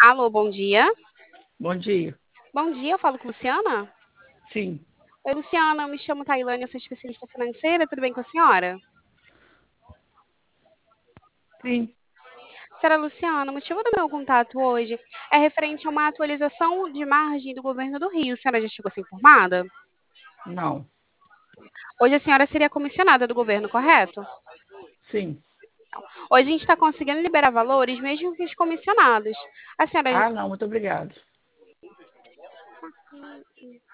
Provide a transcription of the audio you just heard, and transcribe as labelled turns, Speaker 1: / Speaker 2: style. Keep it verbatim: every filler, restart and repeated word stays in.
Speaker 1: Alô, bom dia.
Speaker 2: Bom dia.
Speaker 1: Bom dia, eu falo com Luciana?
Speaker 2: Sim,
Speaker 1: Oi, Luciana, eu me chamo Tailândia, eu sou especialista financeira, tudo bem com a senhora?
Speaker 2: sim,
Speaker 1: Senhora Luciana, o motivo do meu contato hoje é referente a uma atualização de margem do governo do Rio. A senhora já chegou a ser informada?
Speaker 2: não,
Speaker 1: Hoje a senhora seria comissionada do governo, correto?
Speaker 2: sim.
Speaker 1: Hoje a gente está conseguindo liberar valores mesmo que os comissionados. A senhora
Speaker 2: Ah, não, muito obrigado.